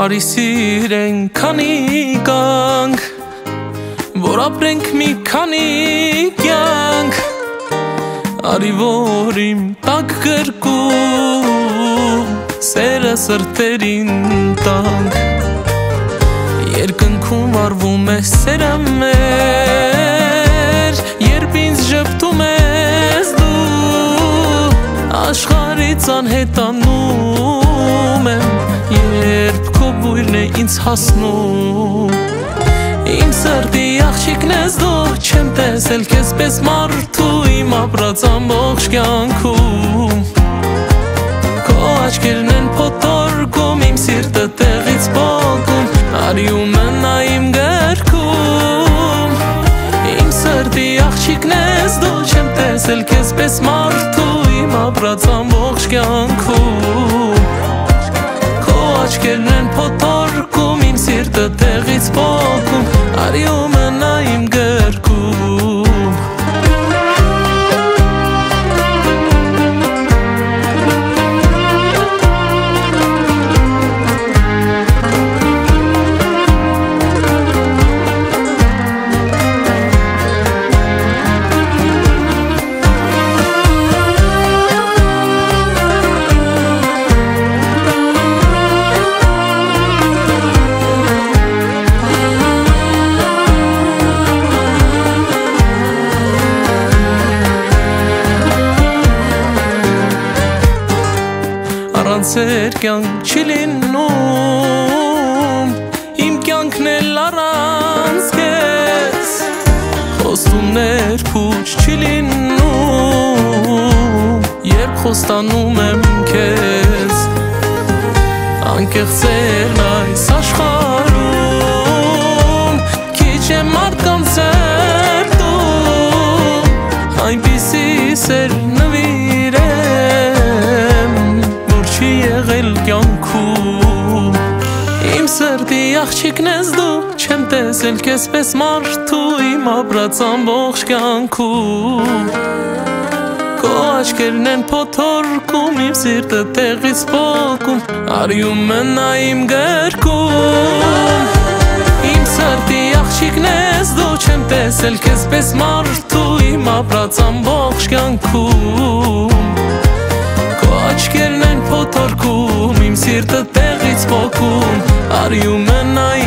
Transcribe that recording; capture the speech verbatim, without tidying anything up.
Արի սիրենք քանի կանք, որ ապրենք մի քանի կյանք, արի որ իմ տակ գրկում սերը սրտերին տանք, երկնքում արվում է սերը մեր, երբ ինձ ժպտում ես դու, աշխարհից անհետանում եմ, երբ քո բույրն է ինձ հասնում, իմ սրտի աղջիկն ես դու, չեմ տեսել քեզ պես մարդու իմ ապրած ամբողջ կյանքում, քո աչքերն են փոթորկում, իմ սիրտը տեղից պոկում, արի ու մնա իմ գրքում, իմ սրտի աղջիկն ես դու, չեմ տեսել քեզ պես մարդու իմ ապրած ամբողջ կյանքում, քո աչքերն են փոթորկում, իմ սիրտը տեղից պոկում, արի ու մնա իմ գրքում. Սեր կյանք չի լինում, իմ կյանքն էլ առանց քեզ, խոստումներ փուչ չի լինում, երբ խոստանում եմ քեզ, անկեղծ սերն այս աշխարհում, քիչ է մարդկանց սերտում, այնպիսի սեր նվիրեմ, չի եղել կյանքում, իմ սրտի աղջիկն ես դու, չեմ տեսել քեզ պես մարդու իմ ապրած ամբողջ կյանքում, քո աչքերն են փոթորկում, իմ սիրտը տեղից պոկում, արի ու մնա իմ գրքում, իմ սրտի աղջիկն ես դու, չեմ տեսել քեզ պես մարդու իմ ապրած ամբողջ կյանքում, աչքերն են փոթորկում, իմ սիրտը տեղից պոկում, արի ու մնա